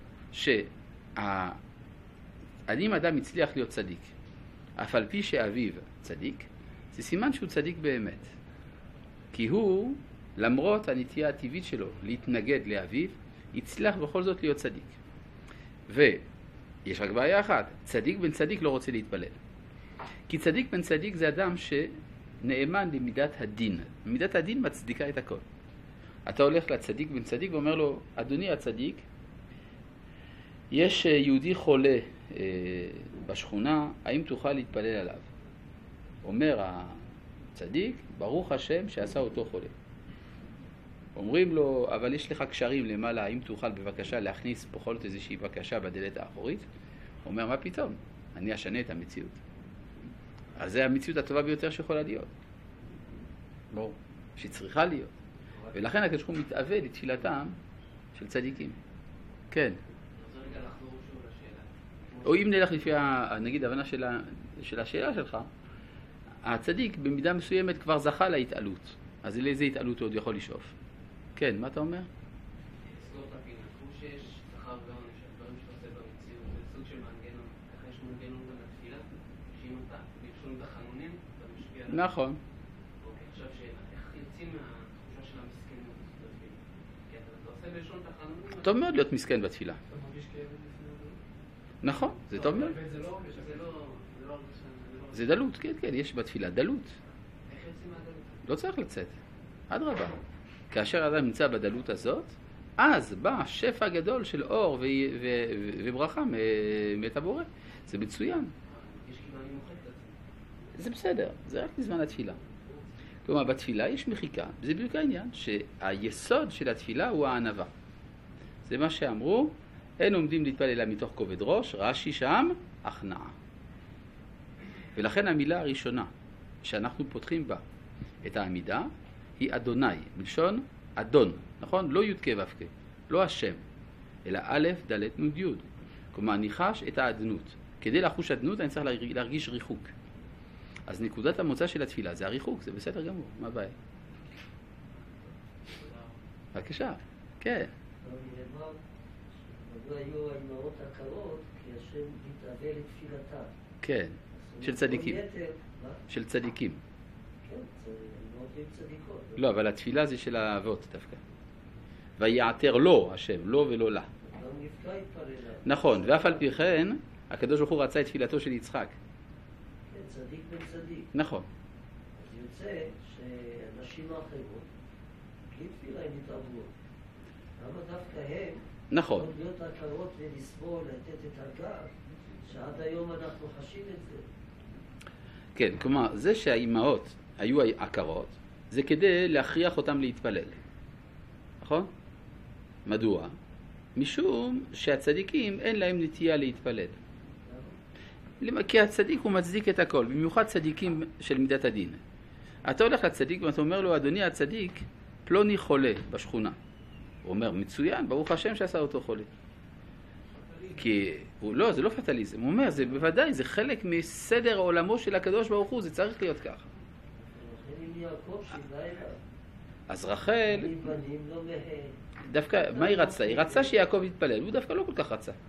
אם אדם הצליח להיות צדיק, אף על פי שאביו צדיק, זה סימן שהוא צדיק באמת. כי הוא, למרות הנטייה הטבעית שלו להתנגד לאביו, הצליח בכל זאת להיות צדיק. ויש רק בעיה אחת, צדיק בן צדיק לא רוצה להתפלל. כי צדיק בן צדיק זה אדם שנאמן למידת הדין. מידת הדין מצדיקה את הכל. אתה הולך לצדיק בן צדיק ואומר לו, אדוני הצדיק, יש יהודי חולה בשכונה, האם תוכל להתפלל עליו? אומר הצדיק, ברוך השם שעשה אותו חולה. אומרים לו, אבל יש לך קשרים למעלה, האם תוכל בבקשה להכניס בכל זאת איזושהי בקשה בדלת האחורית? אומר, מה פתאום? אני אשנה את המציאות. אז זה המציאות הטובה ביותר שיכולה להיות. ברור, שצריכה להיות. ולכן הקדוש ברוך הוא מתאווה לתפילתם של צדיקים. כן. אני רוצה רגע לחזור שוב לשאלה. או אם נלך לפי, נגיד, הבנה של השאלה שלך, הצדיק במידה מסוימת כבר זכה להתעלות. אז לאיזה התעלות הוא עוד יכול לשאוף? כן, מה אתה אומר? לסגור את הפינה. כמו שיש נכון. אוקיי, עכשיו שאלה, איך יוצאים מהתחושה של המסכנות בתפילה? כי אתה עושה בלשון תחנונים... טוב מאוד להיות מסכן בתפילה. אתה מרגיש כאב לפני הדברים? נכון, זה טוב מאוד. וזה לא הרגשה. זה לא הרגשה... זה דלות, כן, כן, יש בתפילה דלות. איך יוצאים מהדלות? לא צריך לצאת. אדרבה. כאשר האדם נמצא בדלות הזאת, אז בא שפע גדול של אור וברכה מאת הבורא. זה מצוין. יש כאילו אני מוחק את עצמי. זה בסדר, זה רק בזמן התפילה. כלומר, בתפילה יש מחיקה. זה בדיוק העניין, שהיסוד של התפילה הוא הענווה. זה מה שאמרו, אין עומדים להתפלל אלא מתוך כובד ראש, רש"י שם, הכנעה. ולכן המילה הראשונה שאנחנו פותחים בה את העמידה, היא אדוני, מלשון אדון, נכון? לא י' כ' ו' כ', לא השם, אלא א', ד', נ', י'. כלומר, אני חש את האדנות. כדי לחוש אדנות אני צריך להרגיש ריחוק. אז נקודת המוצא של התפילה זה הריחוק, זה בסדר גמור, מה הבעיה? בבקשה, כן. נאמר, מדוע היו האמהות עקרות, כי השם מתאבל לתפילתה. כן, של צדיקים. מה? של צדיקים. כן, זה אמהות עם צדיקות. לא, אבל התפילה זה של האבות דווקא. ויעתר לו השם, לו ולא לה. גם רבקה התפללה. נכון, ואף על פי כן, הקדוש ברוך הוא רצה את תפילתו של יצחק. כן, צדיק בן צדיק. נכון. אז יוצא שהנשים האחרות, בלי תפילה הן מתערבות. למה דווקא הם, נכון. עוד להיות עקרות ולסבול, לתת את הגב, שעד היום אנחנו חשים את זה. כן, כלומר, זה שהאימהות היו עקרות, זה כדי להכריח אותם להתפלל. נכון? מדוע? משום שהצדיקים אין להם נטייה להתפלל. כי הצדיק הוא מצדיק את הכל, במיוחד צדיקים של מידת הדין. אתה הולך לצדיק ואתה אומר לו, אדוני הצדיק, פלוני חולה בשכונה. הוא אומר, מצוין, ברוך השם שעשה אותו חולה. כי, לא, זה לא פטליזם. הוא אומר, זה בוודאי, זה חלק מסדר עולמו של הקדוש ברוך הוא, זה צריך להיות ככה. לכן עם יעקב שיבה אליו. אז רחל, מבנים לא מהם. דווקא, מה היא רצתה? היא רצתה שיעקב יתפלל, הוא דווקא לא כל כך רצה.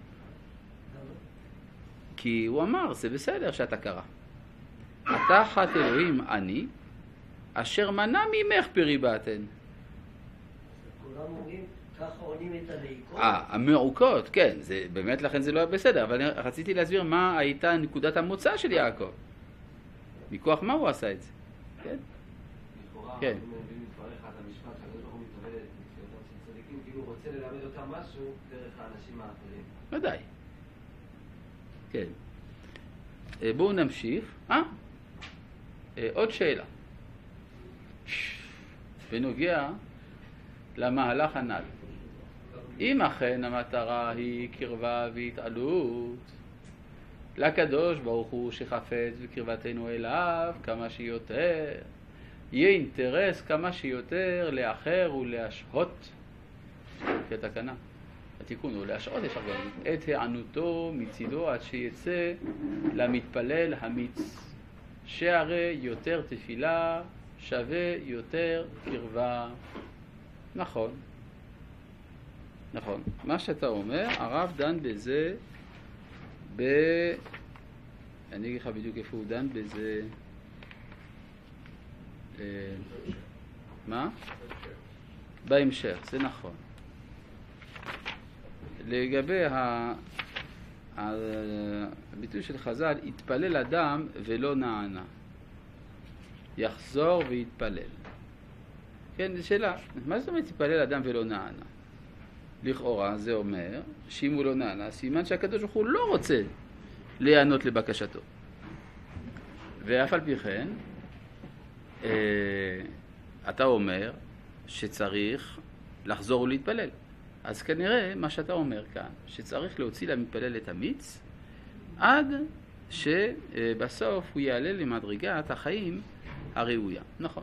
כי הוא אמר, זה בסדר שאתה קרא. אתה חת אלוהים אני, אשר מנע ממך פרי באתן. כולם אומרים, ככה עונים את המעיקות. המעוקות, כן, זה, באמת לכן זה לא היה בסדר, אבל רציתי להסביר מה הייתה נקודת המוצא של יעקב. מכוח מה הוא עשה את זה? כן? לכאורה, כן. אנחנו מבינים מדבריך את המשפט שהקדוש ברוך הוא מתכוון לתפילתם של צדיקים, כאילו הוא רוצה ללמד אותם משהו דרך האנשים האחרים. ודאי. כן. בואו נמשיך. עוד שאלה. בנוגע למהלך הנ"ל. אם אכן המטרה היא קרבה והתעלות לקדוש ברוך הוא שחפץ בקרבתנו אליו כמה שיותר, יהיה אינטרס כמה שיותר לאחר ולהשהות, לפי התקנה. התיקון הוא להשעות, יש הרבה, את הענותו מצידו עד שיצא למתפלל המיץ, שהרי יותר תפילה שווה יותר קרבה. נכון. נכון. מה שאתה אומר, הרב דן בזה אני אגיד לך בדיוק איפה הוא דן בזה. מה? בהמשך, זה נכון. לגבי הביטוי של חז"ל, התפלל אדם ולא נענה. יחזור ויתפלל. כן, זו שאלה. מה זאת אומרת התפלל אדם ולא נענה? לכאורה זה אומר שאם הוא לא נענה, סימן שהקדוש ברוך הוא לא רוצה להיענות לבקשתו. ואף על פי כן, אתה אומר שצריך לחזור ולהתפלל. אז כנראה מה שאתה אומר כאן, שצריך להוציא למתפלל את המיץ, עד שבסוף הוא יעלה למדרגת החיים הראויה. נכון.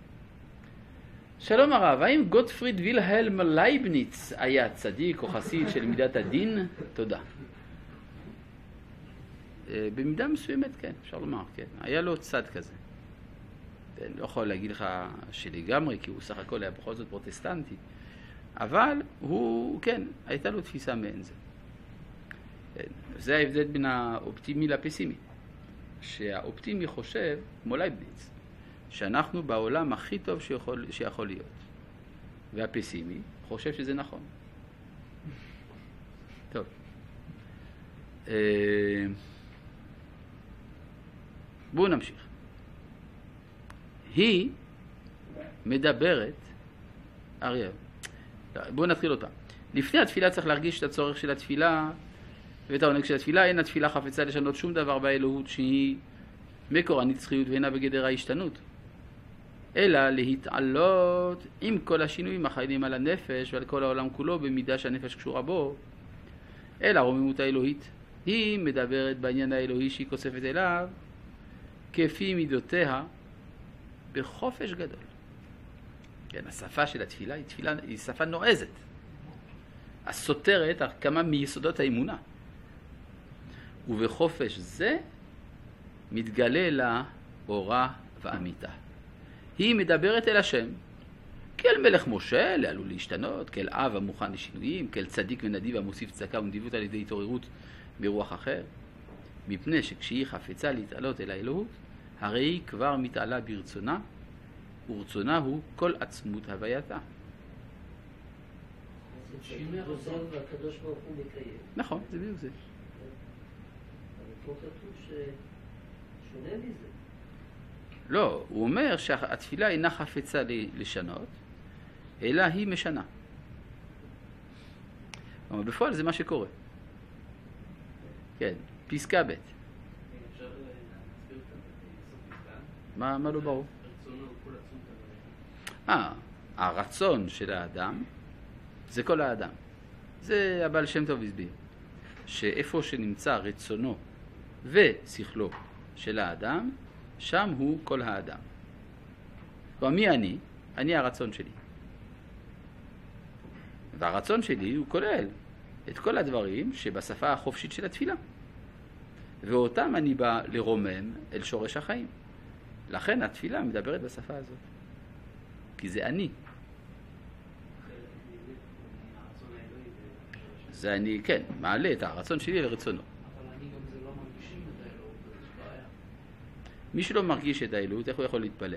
שלום הרב, האם גוטפריד וילהלם לייבניץ היה צדיק או חסיד של מידת הדין? תודה. במידה מסוימת, כן, אפשר לומר, כן. היה לו צד כזה. אני לא יכול להגיד לך שלגמרי, כי הוא סך הכל היה בכל זאת פרוטסטנטי. אבל הוא, כן, הייתה לו תפיסה מעין זה. זה ההבדל בין האופטימי לפסימי. שהאופטימי חושב כמו לייבניץ, שאנחנו בעולם הכי טוב שיכול להיות. והפסימי חושב שזה נכון. טוב. בואו נמשיך. היא מדברת, אריה, בואו נתחיל אותה. לפני התפילה צריך להרגיש את הצורך של התפילה ואת העונג של התפילה. אין התפילה חפצה לשנות שום דבר באלוהות שהיא מקור הנצחיות ואינה בגדר ההשתנות, אלא להתעלות עם כל השינויים החיילים על הנפש ועל כל העולם כולו במידה שהנפש קשורה בו, אל הרוממות האלוהית. היא מדברת בעניין האלוהי שהיא כוספת אליו כפי מידותיה בחופש גדול. כן, השפה של התפילה היא שפה נועזת, הסותרת כמה מיסודות האמונה. ובחופש זה מתגלה לה אורה ואמיתה. היא מדברת אל השם כאל מלך מושל, עלול להשתנות, כאל אב המוכן לשינויים, כאל צדיק ונדיב המוסיף צדקה ונדיבות על ידי התעוררות ברוח אחר, מפני שכשהיא חפצה להתעלות אל האלוהות, הרי היא כבר מתעלה ברצונה, ורצונה הוא כל עצמות הווייתה. גוזר והקדוש ברוך הוא מקיים. נכון, זה בדיוק זה. אבל פה כתוב ששונה מזה. לא, הוא אומר שהתפילה אינה חפצה לשנות, אלא היא משנה. אבל בפועל זה מה שקורה. כן, פסקה ב'. אפשר להסביר קצת את סוף פסקה? מה לא ברור? רצונו הוא כל עצמות הווייתה. הרצון של האדם זה כל האדם. זה הבעל שם טוב הסביר. שאיפה שנמצא רצונו ושכלו של האדם, שם הוא כל האדם. ומי אני? אני הרצון שלי. והרצון שלי הוא כולל את כל הדברים שבשפה החופשית של התפילה. ואותם אני בא לרומם אל שורש החיים. לכן התפילה מדברת בשפה הזאת. כי זה אני. זה אני, כן, מעלה את הרצון שלי לרצונו. אבל אני גם זה לא מרגישים את האלוהות, אז יש בעיה. מי שלא מרגיש את האלוהות, איך הוא יכול להתפלל?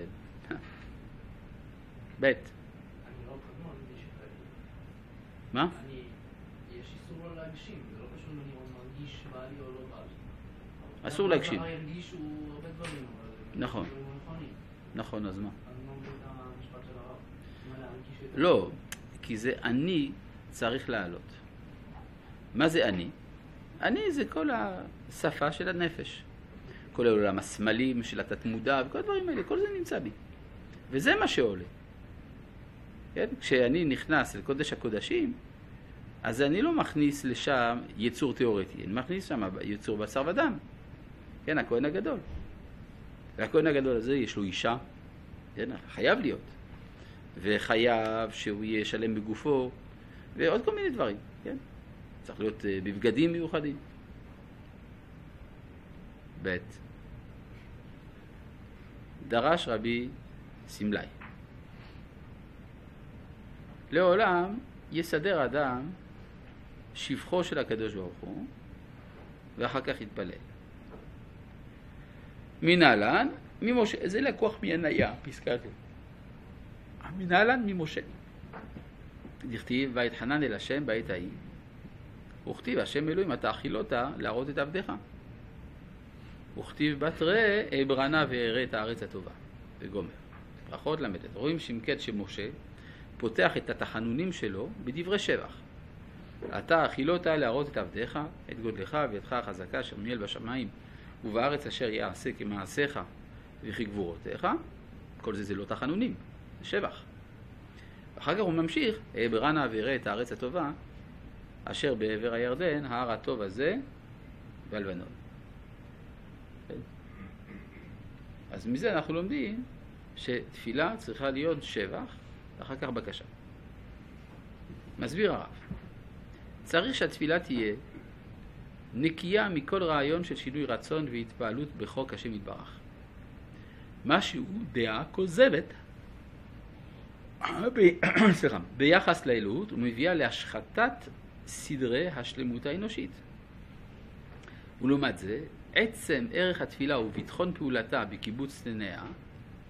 ב' אני לא מרגיש את האלוהות. מה? יש איסור לא להגשים, זה לא קשור אם אני מרגיש בא לי או לא בא לי. אסור להגשים. אבל הרגישו הרבה דברים, אבל... נכון. דברים לא נכונים. נכון, אז מה? אני לא מבין את המשפט של הרב. מה להרגיש את לא, כי זה אני צריך לעלות. מה זה אני? אני זה כל השפה של הנפש. כל העולם הסמלים של התת-מודע וכל הדברים האלה, כל זה נמצא בי. וזה מה שעולה. כן? כשאני נכנס לקודש הקודשים, אז אני לא מכניס לשם יצור תיאורטי, אני מכניס שם יצור בשר ודם. כן, הכהן הגדול. והכהן הגדול הזה יש לו אישה, כן? חייב להיות. וחייב שהוא יהיה שלם בגופו, ועוד כל מיני דברים, כן? צריך להיות בבגדים מיוחדים. ב' דרש רבי סמלי. לעולם יסדר אדם שבחו של הקדוש ברוך הוא, ואחר כך יתפלל. מנהלן ממשה, זה לקוח מיניה, פסקה זו. מנהלן ממשה. דכתיב ויתחנן אל השם בעת ההיא. וכתיב השם אלוהים אתה אכילותה להראות את עבדך. וכתיב בתראה אברנה ואראה את הארץ הטובה. וגומר. ברכות למדת. רואים שמקד שמשה פותח את התחנונים שלו בדברי שבח. אתה אכילותה להראות את עבדך, את גודלך וידך החזקה אשר מיל בשמיים, ובארץ אשר יעשה כמעשיך וכגבורותיך. כל זה לא תחנונים, זה שבח. ואחר כך הוא ממשיך, אברנה ואראה את הארץ הטובה, אשר בעבר הירדן, ההר הטוב הזה, בלבנון. אז מזה אנחנו לומדים שתפילה צריכה להיות שבח, ואחר כך בקשה. מסביר הרב. צריך שהתפילה תהיה נקייה מכל רעיון של שינוי רצון והתפעלות בחוק השם יתברך. משהו דעה כוזבת ביחס לאלוהות ומביאה להשחתת סדרי השלמות האנושית. ולעומת זה, עצם ערך התפילה וביטחון פעולתה בקיבוץ תנאה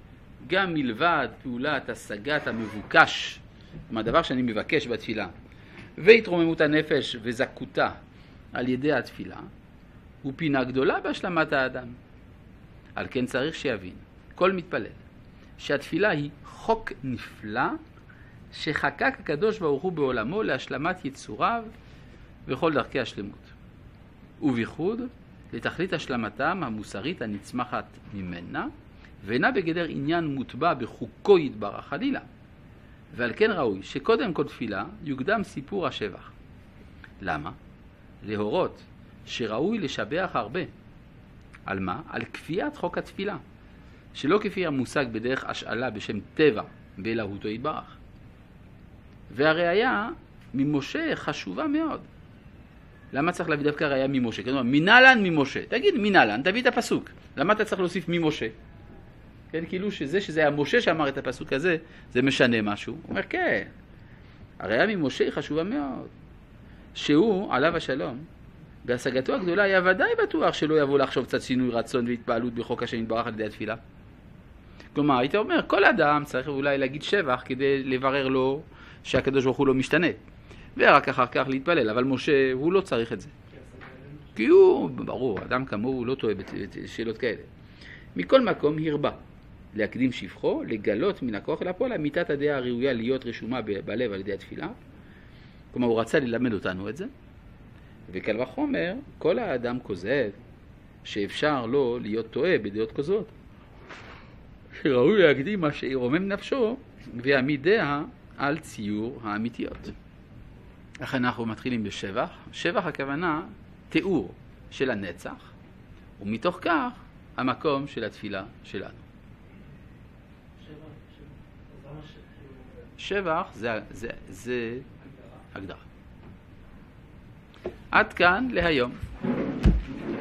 גם מלבד פעולת השגת המבוקש, מהדבר שאני מבקש בתפילה, והתרוממות הנפש וזכותה על ידי התפילה, הוא פינה גדולה בהשלמת האדם. על כן צריך שיבין כל מתפלל שהתפילה היא חוק נפלא שחקק הקדוש ברוך הוא בעולמו להשלמת יצוריו וכל דרכי השלמות, ובייחוד לתכלית השלמתם המוסרית הנצמחת ממנה, ואינה בגדר עניין מוטבע בחוקו יתברך חלילה. ועל כן ראוי שקודם כל תפילה יוקדם סיפור השבח. למה? להורות שראוי לשבח הרבה. על מה? על כפיית חוק התפילה, שלא כפי המושג בדרך השאלה בשם טבע באלוהותו יתברך. והראיה ממשה חשובה מאוד. למה צריך להביא דווקא ראיה ממשה? כלומר, מנהלן ממשה. תגיד מנהלן, תביא את הפסוק. למה אתה צריך להוסיף ממשה? כן, כאילו שזה היה משה שאמר את הפסוק הזה, זה משנה משהו. הוא אומר, כן, הראיה ממשה היא חשובה מאוד. שהוא, עליו השלום, בהשגתו הגדולה היה ודאי בטוח שלא יבוא לחשוב קצת שינוי רצון והתפעלות בחוק השם יתברך על ידי התפילה. כלומר, היית אומר, כל אדם צריך אולי להגיד שבח כדי לברר לו שהקדוש ברוך הוא לא משתנה. ורק אחר כך להתפלל, אבל משה הוא לא צריך את זה. כי הוא, ברור, אדם כמוהו הוא לא טועה בשאלות כאלה. מכל מקום הרבה להקדים שבחו, לגלות מן הכוח אל הפועל אמיתת הדעה הראויה להיות רשומה בלב על ידי התפילה. כלומר, הוא רצה ללמד אותנו את זה. וקל וחומר, כל האדם כוזב שאפשר לו להיות טועה בדעות כוזבות. שראוי להקדים מה שירומם נפשו ויעמיד דעה על ציור האמיתיות. לכן אנחנו מתחילים בשבח. שבח הכוונה תיאור של הנצח, ומתוך כך המקום של התפילה שלנו. שבח זה הגדרה. עד כאן להיום.